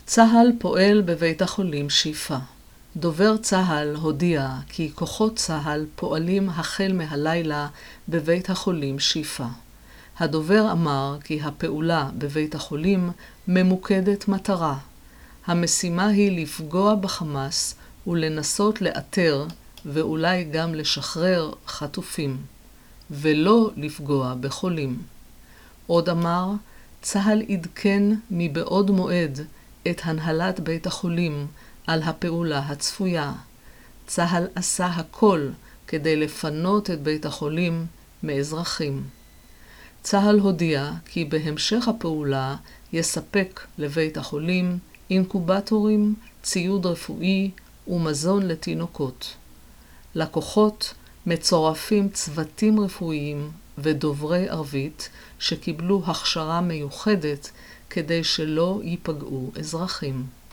צה"ל פועל בבית החולים שיפא. דובר צה"ל הודיע כי כוחות צה"ל פועלים החל מהלילה בבית החולים שיפא. הדובר אמר כי הפעולה בבית החולים ממוקדת מטרה. המשימה היא לפגוע בחמאס ולנסות לאתר ואולי גם לשחרר חטופים, ולא לפגוע בחולים. עוד אמר, צה"ל עדכן מבעוד מועד את הנהלת בית החולים על הפעולה הצפויה. צה"ל עשה הכל כדי לפנות את בית החולים מאזרחים. צה"ל הודיע כי בהמשך הפעולה יספק לבית החולים אינקובטורים, ציוד רפואי ומזון לתינוקות. לכוחות מצורפים צוותים רפואיים ודוברי ערבית שקיבלו הכשרה מיוחדת כדי שלא ייפגעו אזרחים.